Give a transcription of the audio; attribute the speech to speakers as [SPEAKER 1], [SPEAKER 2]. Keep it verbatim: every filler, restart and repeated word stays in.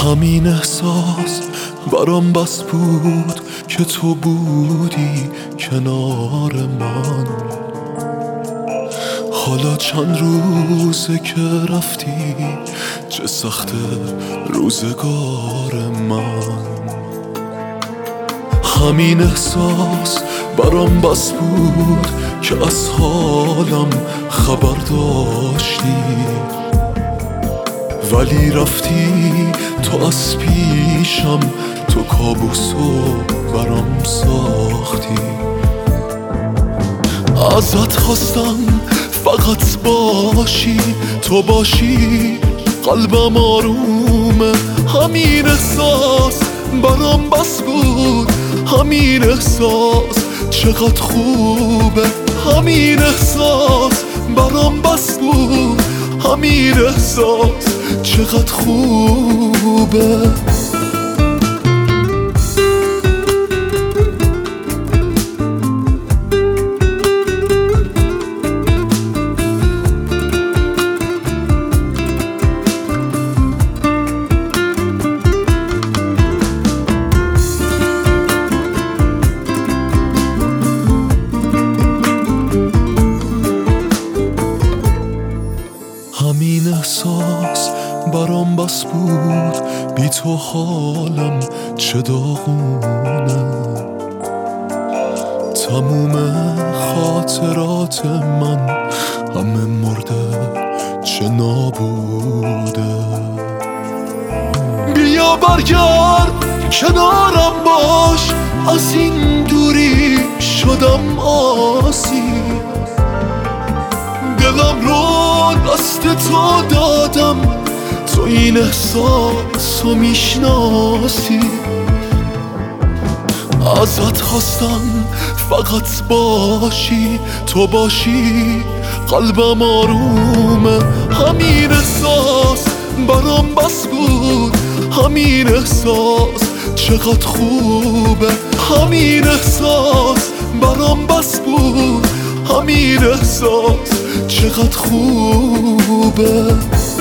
[SPEAKER 1] همین احساس برام بس بود که تو بودی کنار من. حالا چند روزه که رفتی، چه سخته روزگار من. همین احساس برام بس بود که از حالم خبر داشتی، ولی رفتی تو از پیشم، تو کابوسو برام ساختی. ازت خواستم فقط باشی، تو باشی قلبم آرومه. همین احساس برام بس بود، همین احساس چقدر خوبه. همین احساس برام بس بود، همین احساس چقدر خوبه. همین احساس برام بس بود، بی تو حالم چه داغونه. تموم خاطرات من همه مرده چه نابوده. بیا برگرد کنارم باش، از این دوری شدم آسیب. دلم رو دست تو دادم، تو این احساس رو میشناسی. ازت خواستم فقط باشی، تو باشی قلبم آرومه. همین احساس برام بس بود، همین احساس چقدر خوبه. همین احساس برام بس بود، همین احساس چقدر خوبه.